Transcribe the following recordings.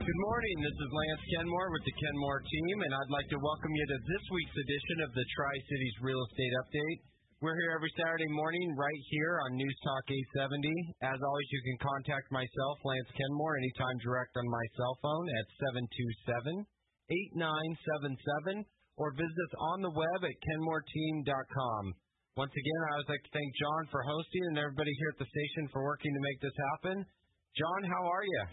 Good morning. This is Lance Kenmore with the Kenmore team, and I'd like to welcome you to this week's edition of the Tri-Cities Real Estate Update. We're here every Saturday morning right here on News Talk 870. As always, you can contact myself, Lance Kenmore, anytime direct on my cell phone at 727-8977, or visit us on the web at kenmoreteam.com. Once again, I would like to thank John for hosting and everybody here at the station for working to make this happen. John, how are you?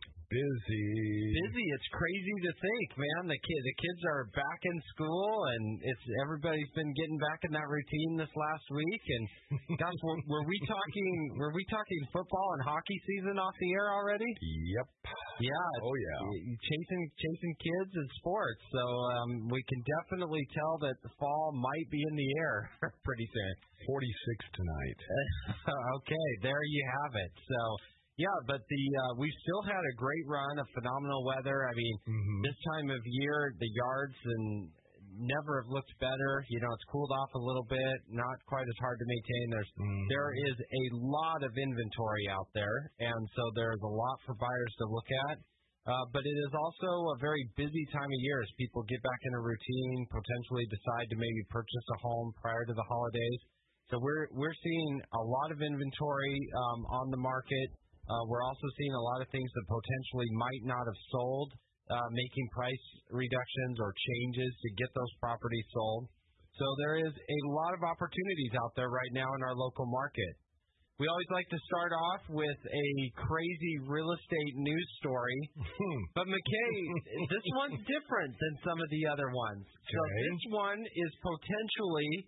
Busy. It's crazy to think, man. The kids are back in school, and everybody's been getting back in that routine this last week. And gosh, were we talking football and hockey season off the air already? Yep. Yeah. Oh yeah. Chasing kids and sports. So we can definitely tell that the fall might be in the air pretty soon. 46 tonight. Okay, there you have it. So. Yeah, but we've still had a great run of phenomenal weather. I mean, This time of year, the yards never have looked better. You know, it's cooled off a little bit, not quite as hard to maintain. There is a lot of inventory out there, and so there's a lot for buyers to look at. But it is also a very busy time of year as people get back in a routine, potentially decide to maybe purchase a home prior to the holidays. So we're seeing a lot of inventory on the market. We're also seeing a lot of things that potentially might not have sold, making price reductions or changes to get those properties sold. So there is a lot of opportunities out there right now in our local market. We always like to start off with a crazy real estate news story. But McKay, this one's different than some of the other ones. So this one is potentially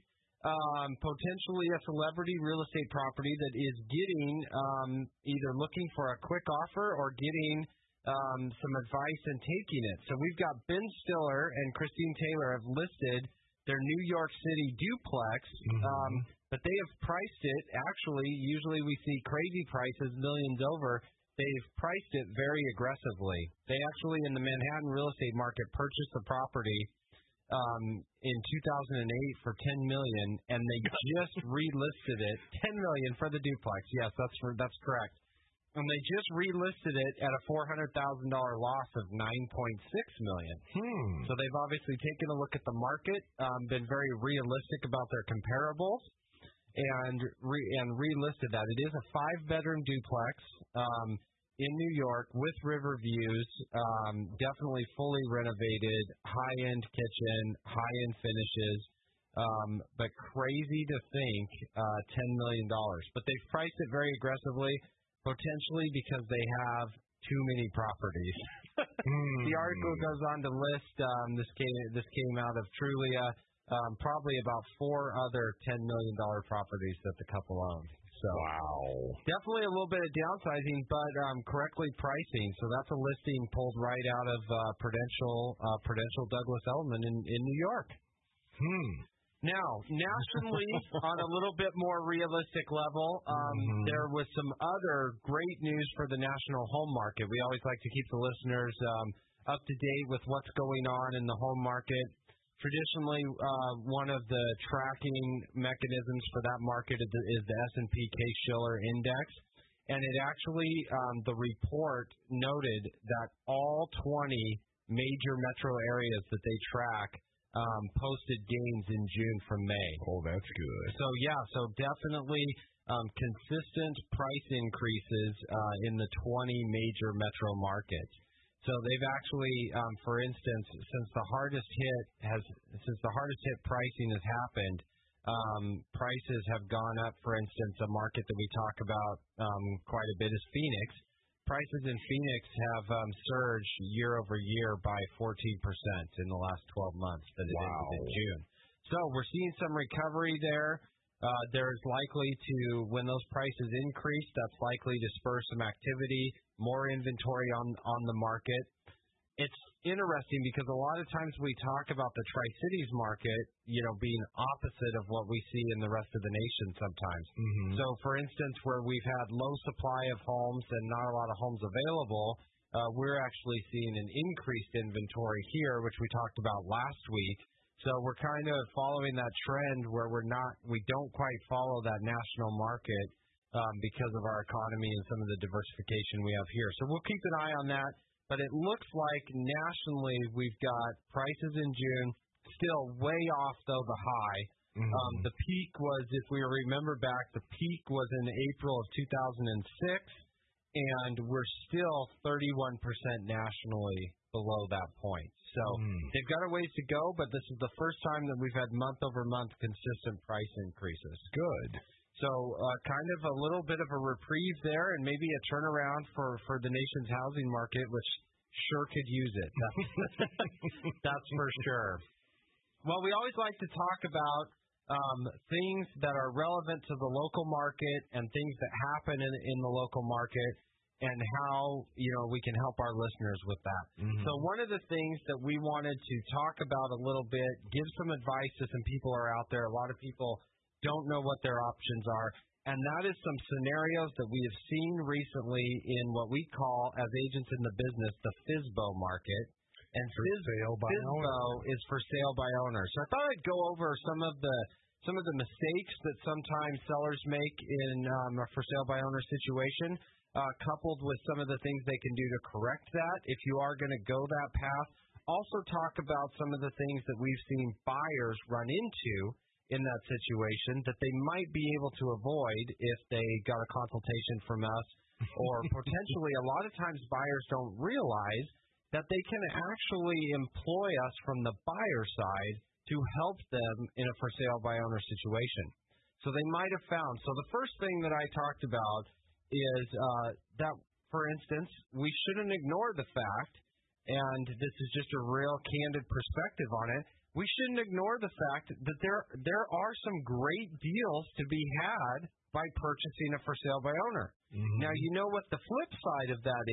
a celebrity real estate property that is getting either looking for a quick offer or getting some advice and taking it. So we've got Ben Stiller and Christine Taylor have listed their New York City duplex, but they have priced it. Actually, usually we see crazy prices, millions over. They've priced it very aggressively. They actually, in the Manhattan real estate market, purchased the property in 2008 for $10 million, and they just relisted it. $10 million for the duplex. Yes, that's correct. And they just relisted it at a $400,000 loss of $9.6 million. So they've obviously taken a look at the market, been very realistic about their comparables, and relisted that. It is a 5-bedroom duplex. In New York with river views, definitely fully renovated, high-end kitchen, high-end finishes, but crazy to think $10 million. But they've priced it very aggressively, potentially because they have too many properties. The article goes on to list, this came out of Trulia, probably about 4 other $10 million properties that the couple owned. So wow. Definitely a little bit of downsizing, but correctly pricing. So that's a listing pulled right out of Prudential Douglas Elliman in New York. Now, nationally, on a little bit more realistic level, there was some other great news for the national home market. We always like to keep the listeners up to date with what's going on in the home market. Traditionally, one of the tracking mechanisms for that market is the S&P Case-Shiller Index, and it actually, the report noted that all 20 major metro areas that they track posted gains in June from May. Oh, that's good. So definitely consistent price increases in the 20 major metro markets. So they've actually, for instance, since the hardest hit pricing has happened, prices have gone up. For instance, a market that we talk about quite a bit is Phoenix. Prices in Phoenix have surged year over year by 14% in the last 12 months that it ended in June. So we're seeing some recovery there. There's likely to, when those prices increase, that's likely to spur some activity, more inventory on the market. It's interesting because a lot of times we talk about the Tri-Cities market, being opposite of what we see in the rest of the nation sometimes. So, for instance, where we've had low supply of homes and not a lot of homes available, we're actually seeing an increased inventory here, which we talked about last week. So we're kind of following that trend where we don't quite follow that national market because of our economy and some of the diversification we have here. So we'll keep an eye on that. but it looks like nationally we've got prices in June still way off, though, the high. The peak was, if we remember back, the peak was in April of 2006, and we're still 31% nationally below that point. So they've got a ways to go, but this is the first time that we've had month-over-month consistent price increases. Good. So kind of a little bit of a reprieve there, and maybe a turnaround for the nation's housing market, which sure could use it. That's for sure. Well, we always like to talk about things that are relevant to the local market and things that happen in the local market, and how, we can help our listeners with that. So one of the things that we wanted to talk about a little bit, give some advice to some people who are out there. A lot of people don't know what their options are, and that is some scenarios that we have seen recently in what we call, as agents in the business, the FSBO market. And FSBO is for sale by owner. So I thought I'd go over some of the mistakes that sometimes sellers make in a for sale by owner situation, coupled with some of the things they can do to correct that if you are going to go that path. Also talk about some of the things that we've seen buyers run into in that situation that they might be able to avoid if they got a consultation from us, or potentially a lot of times buyers don't realize that they can actually employ us from the buyer side to help them in a for sale by owner situation. So they might have found. So the first thing that I talked about is that, for instance, we shouldn't ignore the fact, and this is just a real candid perspective on it, we shouldn't ignore the fact that there are some great deals to be had by purchasing a for sale by owner. Now, you know what the flip side of that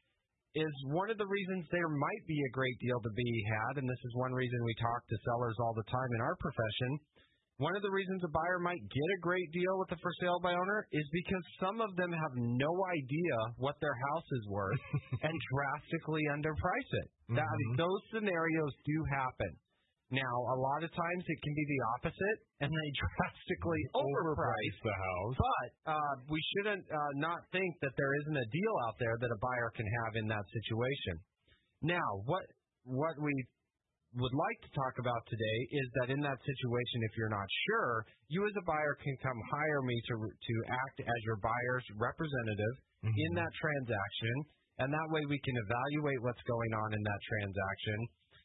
is one of the reasons there might be a great deal to be had, and this is one reason we talk to sellers all the time in our profession. One of the reasons a buyer might get a great deal with a for sale by owner is because some of them have no idea what their house is worth and drastically underprice it. Those scenarios do happen. Now, a lot of times it can be the opposite, and they drastically overprice the house. But we shouldn't not think that there isn't a deal out there that a buyer can have in that situation. Now, what we would like to talk about today is that in that situation, if you're not sure, you as a buyer can come hire me to act as your buyer's representative in that transaction, and that way we can evaluate what's going on in that transaction.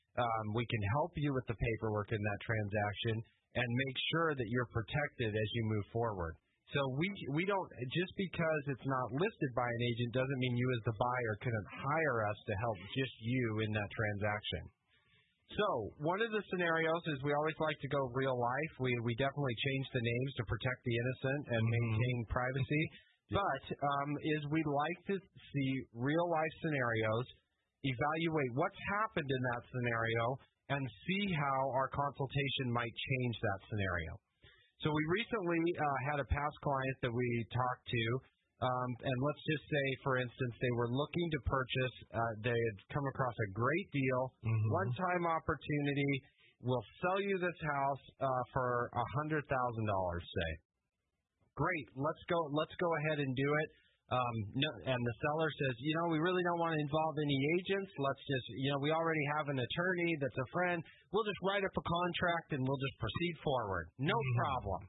We can help you with the paperwork in that transaction and make sure that you're protected as you move forward. So we don't, just because it's not listed by an agent doesn't mean you as the buyer couldn't hire us to help just you in that transaction. So one of the scenarios is we always like to go real life. We definitely change the names to protect the innocent and maintain privacy. But we like to see real life scenarios, evaluate what's happened in that scenario, and see how our consultation might change that scenario. So we recently had a past client that we talked to, and let's just say, for instance, they were looking to purchase, they had come across a great deal, one-time opportunity, we'll sell you this house for $100,000, say. Great, let's go ahead and do it. No, and the seller says, we really don't want to involve any agents. Let's just, we already have an attorney that's a friend. We'll just write up a contract and we'll just proceed forward. No problem.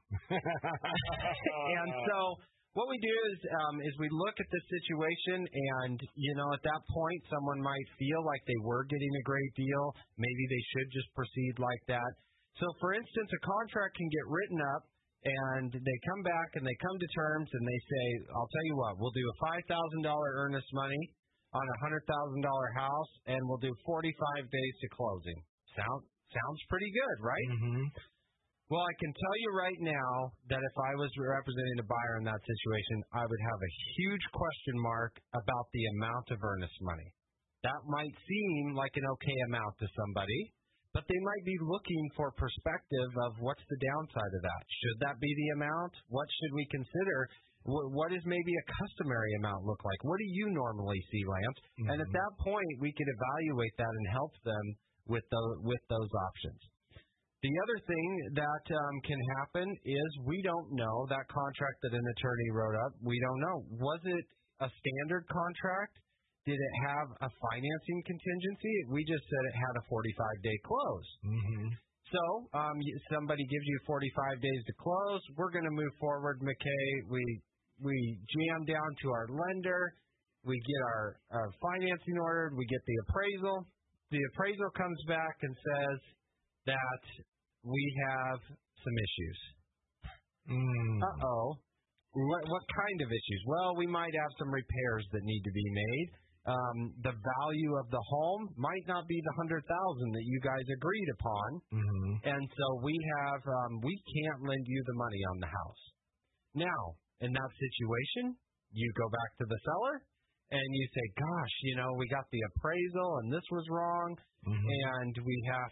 And so what we do is we look at this situation, and, at that point, someone might feel like they were getting a great deal. Maybe they should just proceed like that. So, for instance, a contract can get written up, and they come back and they come to terms and they say, I'll tell you what, we'll do a $5,000 earnest money on a $100,000 house, and we'll do 45 days to closing. Sounds pretty good, right? Well, I can tell you right now that if I was representing a buyer in that situation, I would have a huge question mark about the amount of earnest money. That might seem like an okay amount to somebody, but they might be looking for perspective of what's the downside of that. Should that be the amount? What should we consider? What does maybe a customary amount look like? What do you normally see, Lance? And at that point, we could evaluate that and help them with those options. The other thing that can happen is we don't know that contract that an attorney wrote up. We don't know. Was it a standard contract? did it have a financing contingency? We just said it had a 45-day close. Mm-hmm. So somebody gives you 45 days to close. We're going to move forward, McKay. We jam down to our lender. We get our financing ordered. We get the appraisal. The appraisal comes back and says that we have some issues. Uh-oh. What kind of issues? Well, we might have some repairs that need to be made. The value of the home might not be the $100,000 that you guys agreed upon. Mm-hmm. And so we can't lend you the money on the house. Now, in that situation, you go back to the seller and you say, gosh, we got the appraisal and this was wrong. Mm-hmm. and we have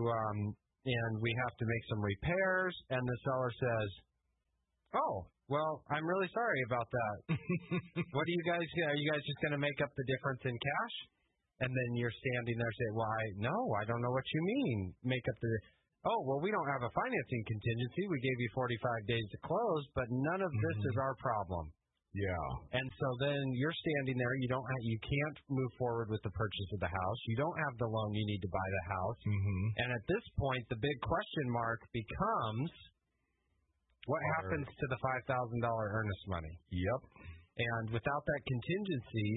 to make some repairs. And the seller says, oh, well, I'm really sorry about that. What are you guys just going to make up the difference in cash? And then you're standing there saying, well, I don't know what you mean, make up the, oh, well, we don't have a financing contingency. We gave you 45 days to close, but none of this is our problem. Yeah. And so then you're standing there. You can't move forward with the purchase of the house. You don't have the loan you need to buy the house. Mm-hmm. And at this point, the big question mark becomes, what happens to the $5,000 earnest money? Yep. And without that contingency,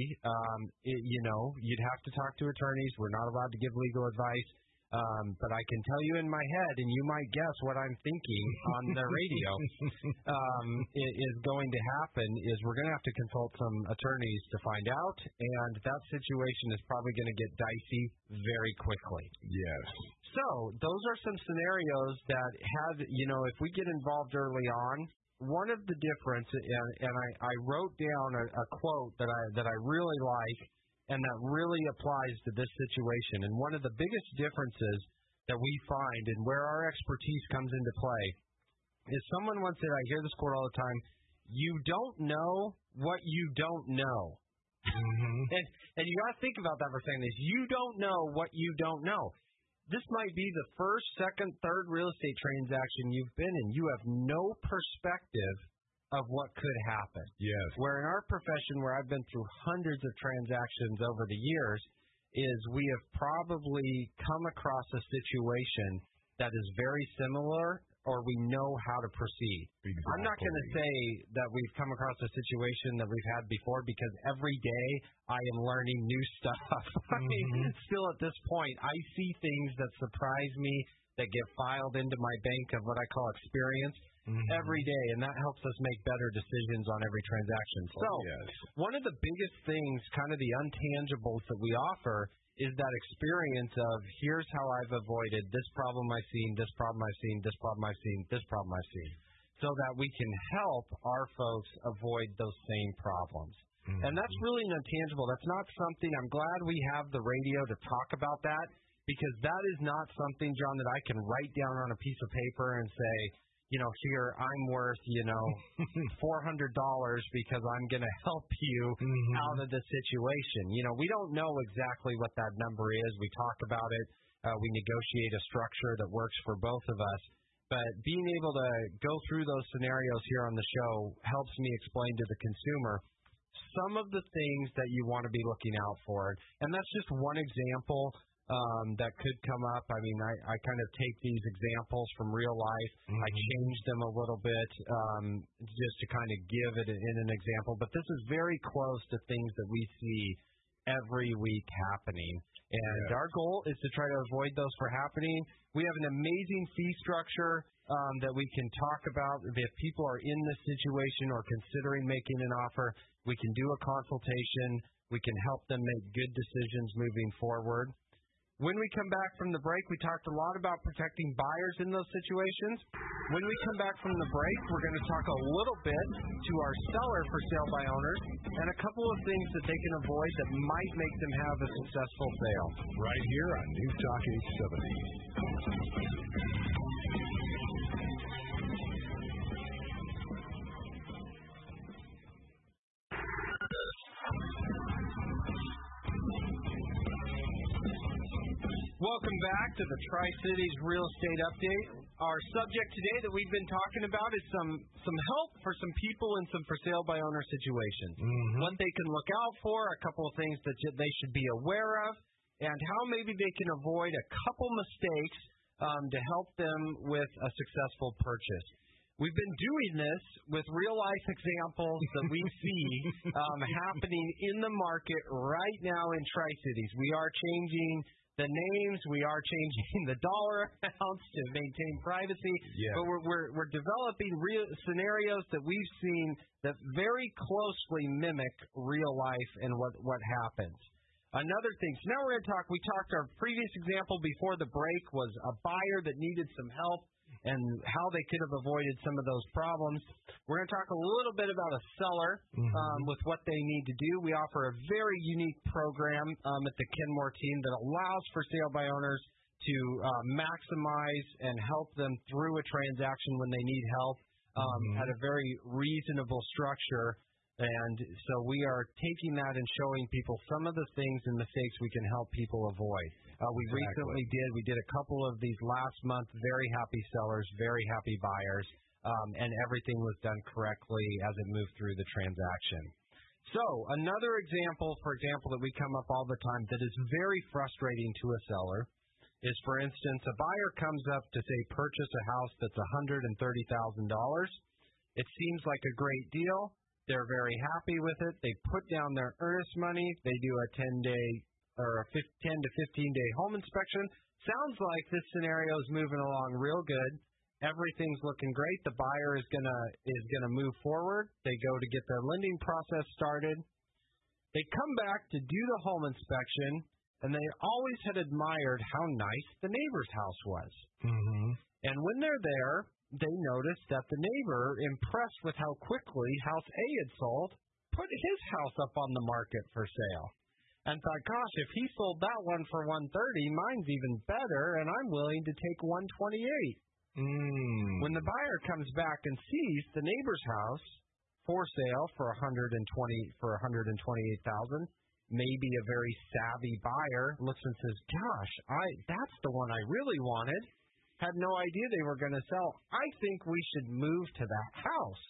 you'd have to talk to attorneys. We're not allowed to give legal advice. But I can tell you in my head, and you might guess what I'm thinking on the radio, is going to happen is we're going to have to consult some attorneys to find out, and that situation is probably going to get dicey very quickly. Yes. So those are some scenarios that have, if we get involved early on, one of the difference, and I wrote down a quote that I really like, and that really applies to this situation. And one of the biggest differences that we find and where our expertise comes into play is someone once said, I hear this quote all the time, you don't know what you don't know. Mm-hmm. And you got to think about that for a second. Is you don't know what you don't know. This might be the first, second, third real estate transaction you've been in. You have no perspective of what could happen. Yes. Where in our profession, where I've been through hundreds of transactions over the years, is we have probably come across a situation that is very similar, or we know how to proceed. Exactly. I'm not going to say that we've come across a situation that we've had before, because every day I am learning new stuff. I mean, still at this point, I see things that surprise me, that get filed into my bank of what I call experience. Every day, and that helps us make better decisions on every transaction. So, one of the biggest things, kind of the intangibles that we offer, is that experience of here's how I've avoided this problem I've seen, this problem I've seen, this problem I've seen, this problem I've seen, so that we can help our folks avoid those same problems. And that's really an intangible. That's not something, I'm glad we have the radio to talk about that, because that is not something, John, that I can write down on a piece of paper and say, here I'm worth, $400 because I'm going to help you out of the situation. We don't know exactly what that number is. We talk about it. We negotiate a structure that works for both of us. But being able to go through those scenarios here on the show helps me explain to the consumer some of the things that you want to be looking out for. And that's just one example that could come up. I mean, I kind of take these examples from real life. I change them a little bit just to kind of give it in an example. But this is very close to things that we see every week happening. And our goal is to try to avoid those from happening. We have an amazing fee structure that we can talk about. If people are in this situation or considering making an offer, we can do a consultation. We can help them make good decisions moving forward. When we come back from the break, we talked a lot about protecting buyers in those situations. When we come back from the break, we're going to talk a little bit to our seller for sale by owners and a couple of things that they can avoid that might make them have a successful sale. Right here on News Talk 870. Welcome back to the Tri-Cities Real Estate Update. our subject today that we've been talking about is some help for some people in some for sale by owner situations. What they can look out for, a couple of things that they should be aware of, and how maybe they can avoid a couple mistakes to help them with a successful purchase. We've been doing this with real-life examples that we see happening in the market right now in Tri-Cities. We are changing the names, we are changing the dollar amounts to maintain privacy, but we're developing real scenarios that we've seen that very closely mimic real life and what happens. Another thing, so now we're going to talk, we talked our previous example before the break was a buyer that needed some help and how they could have avoided some of those problems. We're going to talk a little bit about a seller with what they need to do. We offer a very unique program at the Kenmore team that allows for sale by owners to maximize and help them through a transaction when they need help at a very reasonable structure. And so we are taking that and showing people some of the things and mistakes we can help people avoid. We did a couple of these last month, very happy sellers, very happy buyers, and everything was done correctly as it moved through the transaction. So another example, that we come up all the time that is very frustrating to a seller is, for instance, a buyer comes up to say purchase a house that's $130,000. It seems like a great deal. They're very happy with it. They put down their earnest money. They do a 10-day or a 10 to 15-day home inspection. Sounds like this scenario is moving along real good. Everything's looking great. The buyer is gonna move forward. They go to get their lending process started. They come back to do the home inspection, and they always had admired how nice the neighbor's house was. And when they're there, they noticed that the neighbor, impressed with how quickly House A had sold, put his house up on the market for sale. And thought, gosh, if he sold that one for $130, mine's even better, and I'm willing to take $128. When the buyer comes back and sees the neighbor's house for sale for $128,000, maybe a very savvy buyer looks and says, gosh, that's the one I really wanted. Had no idea they were going to sell. I think we should move to that house.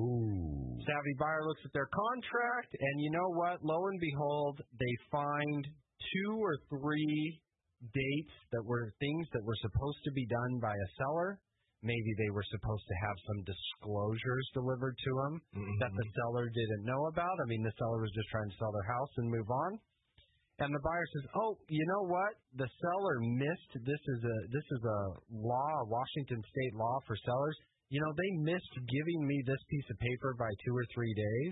Savvy buyer looks at their contract, and you know what? Lo and behold, they find 2 or 3 dates that were things that were supposed to be done by a seller. Maybe they were supposed to have some disclosures delivered to them that the seller didn't know about. I mean, the seller was just trying to sell their house and move on. And the buyer says, oh, you know what? The seller missed. This is a law, a Washington state law for sellers. You know, they missed giving me this piece of paper by 2 or 3 days.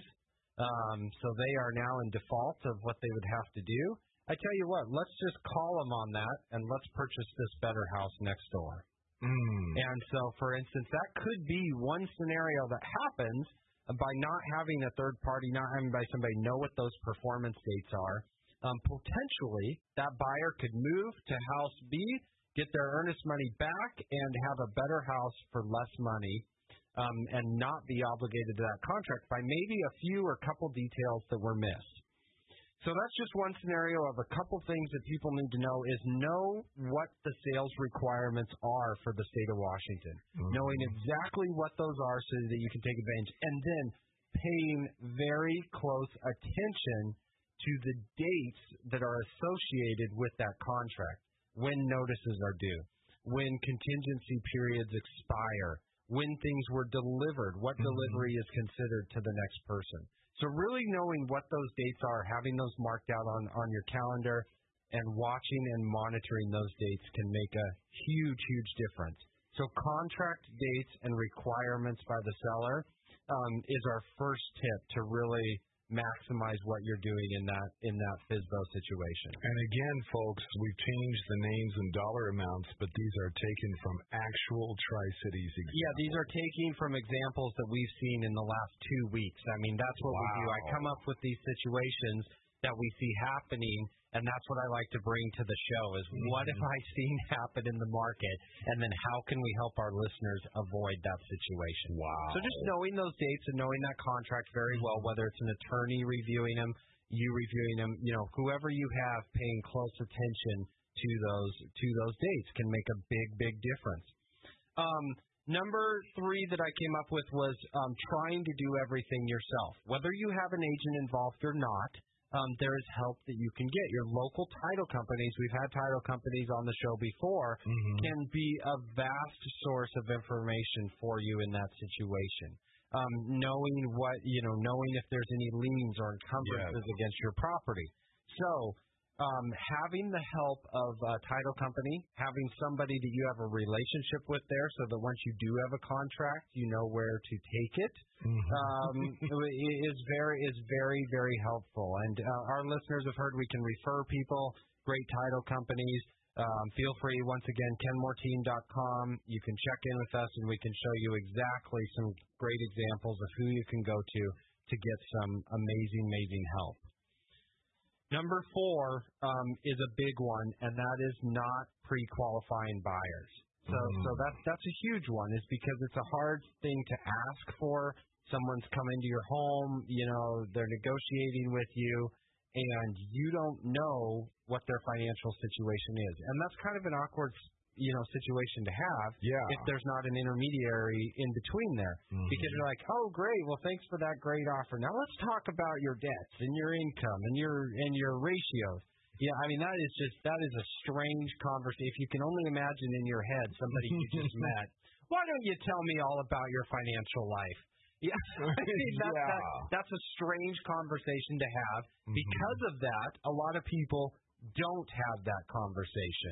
So they are now in default of what they would have to do. I tell you what, let's just call them on that, and let's purchase this better house next door. And so, for instance, that could be one scenario that happens by not having a third party, not having by somebody know what those performance dates are. Potentially, that buyer could move to House B, get their earnest money back, and have a better house for less money, and not be obligated to that contract by maybe a few or couple details that were missed. So that's just one scenario of a couple things that people need to know is know what the sales requirements are for the state of Washington, knowing exactly what those are so that you can take advantage, and then paying very close attention to the dates that are associated with that contract, when notices are due, when contingency periods expire, when things were delivered, what delivery is considered to the next person. So really knowing what those dates are, having those marked out on your calendar, and watching and monitoring those dates can make a huge, huge difference. So contract dates and requirements by the seller is our first tip to really maximize what you're doing in that FSBO situation. And again, folks, we've changed the names and dollar amounts, but these are taken from actual Tri-Cities examples. Yeah, these are taken from examples that we've seen in the last 2 weeks. I mean, that's what we do. I come up with these situations that we see happening, and that's what I like to bring to the show is what have I seen happen in the market, and then how can we help our listeners avoid that situation. So just knowing those dates and knowing that contract very well, whether it's an attorney reviewing them, you reviewing them, you know, whoever you have paying close attention to those dates can make a big, big difference. Number 3 that I came up with was trying to do everything yourself. Whether you have an agent involved or not, there is help that you can get. Your local title companies, we've had title companies on the show before, can be a vast source of information for you in that situation. Knowing if there's any liens or encumbrances against your property. So, having the help of a title company, having somebody that you have a relationship with there so that once you do have a contract, you know where to take it, is very, very helpful. And our listeners have heard we can refer people, great title companies. Feel free, once again, kenmoreteam.com. You can check in with us, and we can show you exactly some great examples of who you can go to get some amazing, amazing help. Number 4 is a big one, and that is not pre-qualifying buyers. So that's a huge one, is because it's a hard thing to ask for. Someone's come into your home, they're negotiating with you, and you don't know what their financial situation is. And that's kind of an awkward situation to have if there's not an intermediary in between there. Because you're like, oh, great, well, thanks for that great offer. Now let's talk about your debts and your income and your ratios. Yeah, I mean, that is a strange conversation. If you can only imagine in your head somebody you just met, why don't you tell me all about your financial life? Yeah, I mean, that's a strange conversation to have. Because of that, a lot of people don't have that conversation.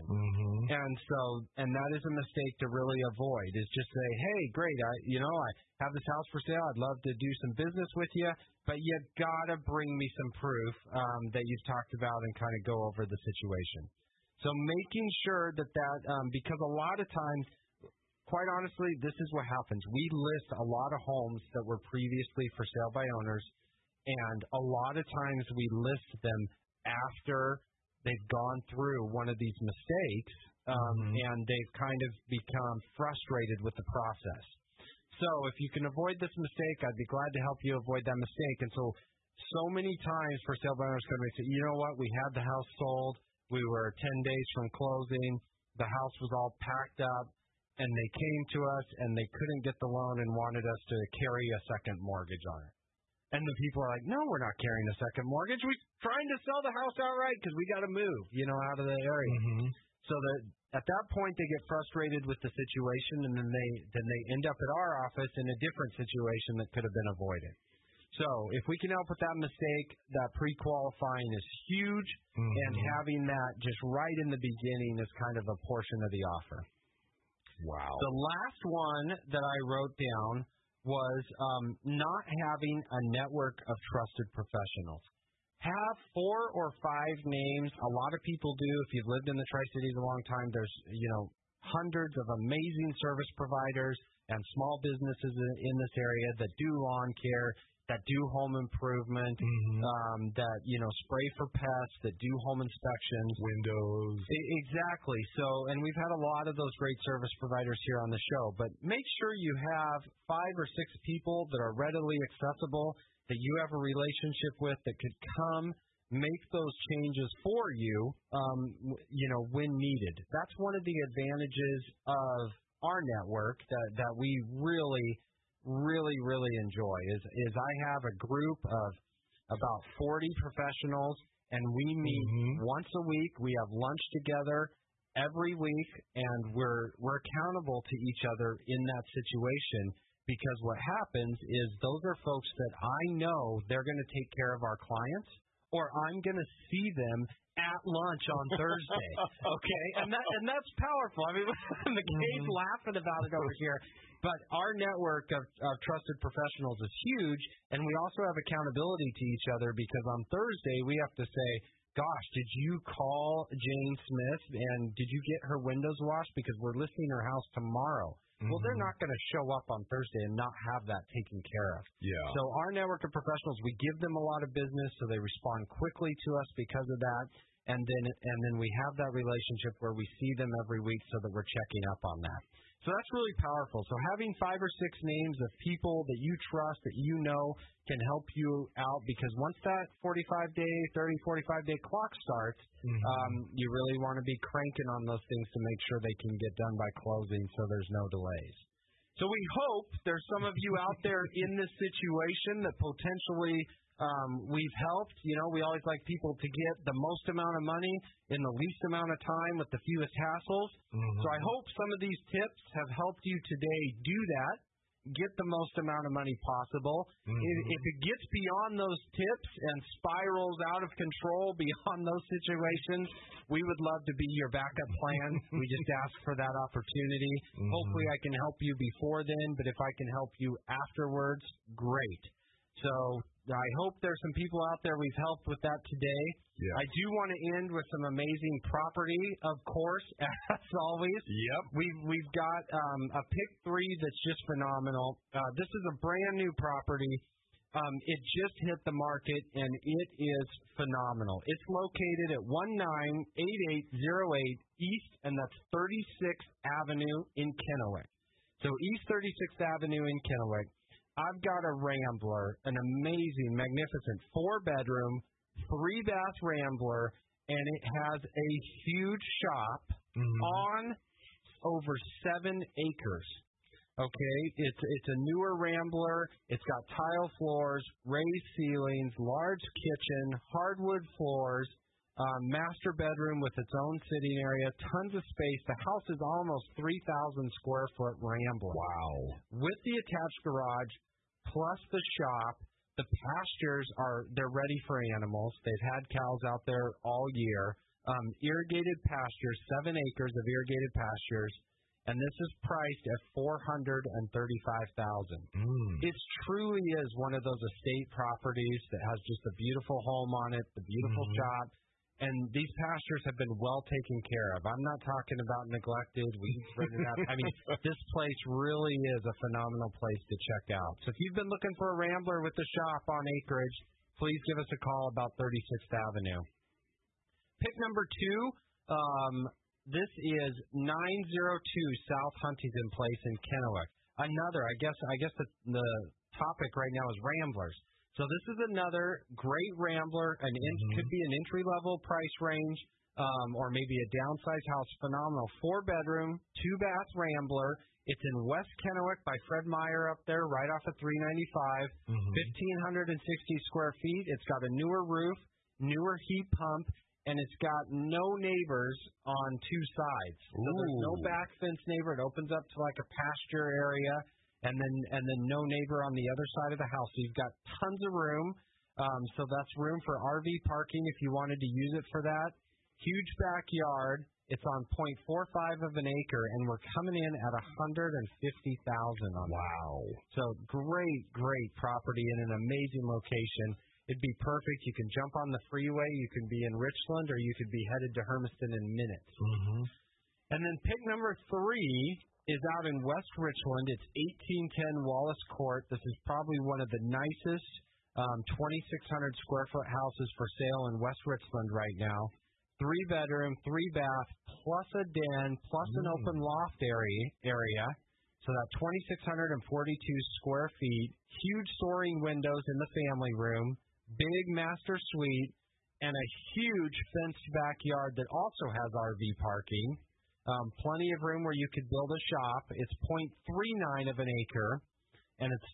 And that is a mistake to really avoid, is just say, hey, great, I have this house for sale. I'd love to do some business with you, but you got to bring me some proof that you've talked about and kind of go over the situation. So making sure that because a lot of times, quite honestly, this is what happens. We list a lot of homes that were previously for sale by owners, and a lot of times we list them after they've gone through one of these mistakes, and they've kind of become frustrated with the process. So if you can avoid this mistake, I'd be glad to help you avoid that mistake. And so many times for sale by owners come and say, you know what, we had the house sold, we were 10 days from closing, the house was all packed up, and they came to us and they couldn't get the loan and wanted us to carry a second mortgage on it. And the people are like, no, we're not carrying a second mortgage. We're trying to sell the house outright because we got to move, out of the area. So that at that point they get frustrated with the situation, and then they end up at our office in a different situation that could have been avoided. So if we can help with that mistake, that pre-qualifying is huge, and having that just right in the beginning is kind of a portion of the offer. Wow. The last one that I wrote down was not having a network of trusted professionals. Have 4 or 5 names. A lot of people do. If you've lived in the Tri-Cities a long time, there's, hundreds of amazing service providers and small businesses in this area that do lawn care, that do home improvement, that, spray for pests, that do home inspections. Windows. Exactly. So, and we've had a lot of those great service providers here on the show, but make sure you have 5 or 6 people that are readily accessible, that you have a relationship with, that could come make those changes for you, when needed. That's one of the advantages of our network that we really enjoy is I have a group of about 40 professionals, and we meet once a week. We have lunch together every week, and we're accountable to each other in that situation, because what happens is those are folks that I know they're going to take care of our clients, or I'm going to see them at lunch on Thursday. Okay, and that's powerful. I mean, the kids laughing about it over here. But our network of trusted professionals is huge, and we also have accountability to each other, because on Thursday we have to say, gosh, did you call Jane Smith, and did you get her windows washed, because we're listing her house tomorrow. Well, they're not going to show up on Thursday and not have that taken care of. Yeah. So our network of professionals, we give them a lot of business, so they respond quickly to us because of that. And then we have that relationship where we see them every week, so that we're checking up on that. So that's really powerful. So having 5 or 6 names of people that you trust, that you know can help you out, because once that 45-day clock starts, you really want to be cranking on those things to make sure they can get done by closing so there's no delays. So we hope there's some of you out there in this situation that potentially we've helped. You know, we always like people to get the most amount of money in the least amount of time with the fewest hassles. So I hope some of these tips have helped you today do that, get the most amount of money possible. If it gets beyond those tips and spirals out of control beyond those situations, we would love to be your backup plan. We just ask for that opportunity. Hopefully I can help you before then, but if I can help you afterwards, great. So I hope there's some people out there we've helped with that today. I do want to end with some amazing property, of course, as always. We've got a pick 3 that's just phenomenal. This is a brand new property. It just hit the market, and it is phenomenal. It's located at 198808 East, and that's 36th Avenue in Kennewick. So East 36th Avenue in Kennewick. I've got a Rambler, an amazing, magnificent 4-bedroom, 3-bath Rambler, and it has a huge shop on over 7 acres. Okay, it's a newer Rambler. It's got tile floors, raised ceilings, large kitchen, hardwood floors, master bedroom with its own sitting area, tons of space. The house is almost 3,000 square foot Rambler. Wow. With the attached garage, plus the shop, the pastures they're ready for animals. They've had cows out there all year. Irrigated pastures, 7 acres of irrigated pastures, and this is priced at $435,000. It truly is one of those estate properties that has just a beautiful home on it, the beautiful shop. And these pastures have been well taken care of. I'm not talking about neglected, weeds ridden out. I mean, this place really is a phenomenal place to check out. So if you've been looking for a Rambler with the shop on acreage, please give us a call about 36th Avenue. Pick number 2, this is 902 South Huntington Place in Kennewick. Another, I guess the topic right now is Ramblers. So this is another great Rambler, could be an entry-level price range, or maybe a downsized house. Phenomenal 4-bedroom, 2-bath Rambler. It's in West Kennewick by Fred Meyer up there, right off of 395. 1,560 square feet. It's got a newer roof, newer heat pump, and it's got no neighbors on 2 sides. So there's no back fence neighbor. It opens up to like a pasture area. And then no neighbor on the other side of the house. So you've got tons of room. So that's room for RV parking if you wanted to use it for that. Huge backyard. It's on 0.45 of an acre, and we're coming in at $150,000 on that. Wow. So great property in an amazing location. It'd be perfect. You can jump on the freeway. You can be in Richland, or you could be headed to Hermiston in minutes. And then pick number 3 is out in West Richland. It's 1810 Wallace Court. This is probably one of the nicest 2,600 square foot houses for sale in West Richland right now. 3-bedroom, 3-bath, plus a den, plus an open loft area. So that 2,642 square feet, huge soaring windows in the family room, big master suite, and a huge fenced backyard that also has RV parking. Plenty of room where you could build a shop. It's 0.39 of an acre, and it's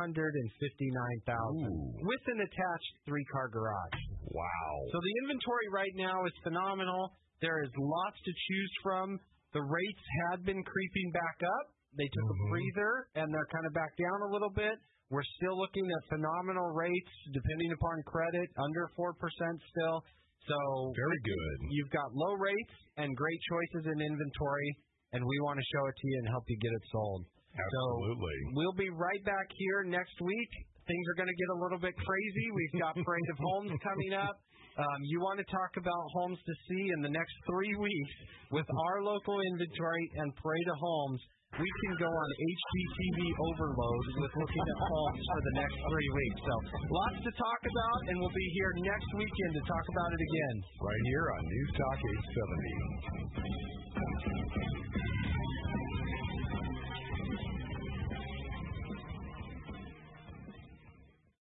$259,000 with an attached 3-car garage. Wow. So the inventory right now is phenomenal. There is lots to choose from. The rates had been creeping back up. They took a breather, and they're kind of back down a little bit. We're still looking at phenomenal rates, depending upon credit, under 4% still. So very good. You've got low rates and great choices in inventory, and we want to show it to you and help you get it sold. Absolutely. So we'll be right back here next week. Things are going to get a little bit crazy. We've got Parade of Homes coming up. You want to talk about homes to see in the next 3 weeks with our local inventory and Parade of Homes. We can go on HGTV overload with looking at homes for the next 3 weeks. So lots to talk about, and we'll be here next weekend to talk about it again. Right here on News Talk 870.